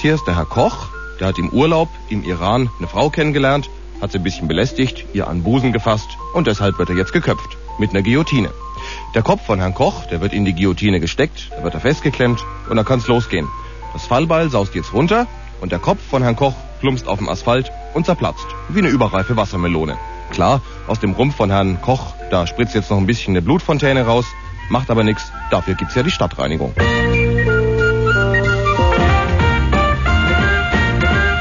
hier ist der Herr Koch. Der hat im Urlaub im Iran eine Frau kennengelernt, hat sie ein bisschen belästigt, ihr an den Busen gefasst und deshalb wird er jetzt geköpft. Mit einer Guillotine. Der Kopf von Herrn Koch, der wird in die Guillotine gesteckt, da wird er festgeklemmt und dann kann's losgehen. Das Fallbeil saust jetzt runter und der Kopf von Herrn Koch plumpst auf dem Asphalt und zerplatzt. Wie eine überreife Wassermelone. Klar, aus dem Rumpf von Herrn Koch, da spritzt jetzt noch ein bisschen eine Blutfontäne raus, macht aber nichts, dafür gibt's ja die Stadtreinigung.